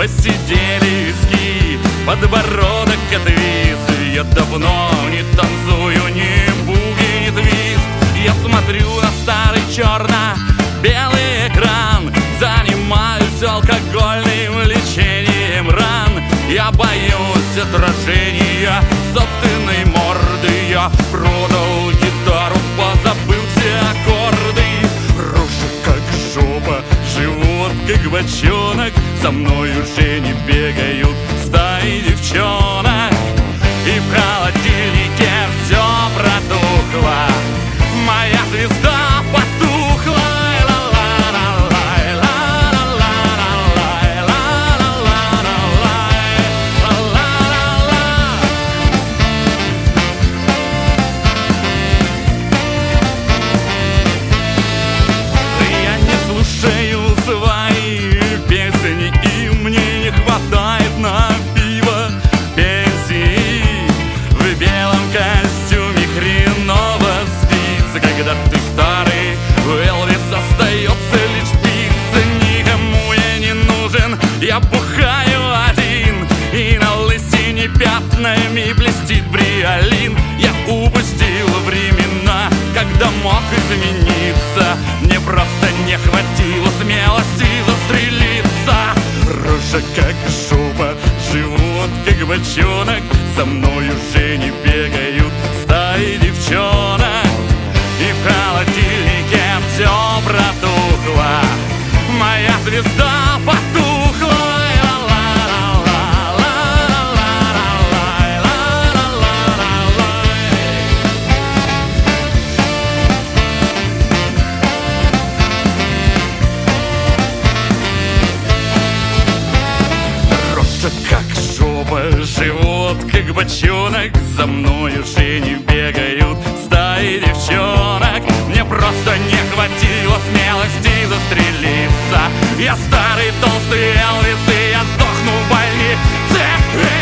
Посидели виски, подбородок отвис. Я давно не танцую ни буги, ни твист. Я смотрю на старый черно-белый экран, занимаюсь алкогольным лечением ран. Я боюсь отражения собственной морды. Я продал гитару, позабыл все аккорды. Рожа как жопа, живот как бочонок. За мной уже не бегают стаи девчонок. И в холодильнике все протухло, моя звезда потухла. Я не слушаю свои песни, и мне не хватает на пиво пенсии. В белом костюме хреново спится, когда ты старый. У Элвиса остается лишь пицца. Никому я не нужен, я бухаю один, и на лысине пятнами блестит бриолин. Я упустил времена, когда мог измениться. Мне просто не хватило смелости застрелиться. Рожа как жопа, живот как бочонок. За мной уже не бегают стаи девчонок. И в холодильнике все протухло, моя звезда потухла. Рожа как жопа, живот как бочонок. За мной уже не бегают стаи девчонок. Мне просто не хватило смелости застрелиться. Я старый толстый Элвис, и я сдохну в больнице.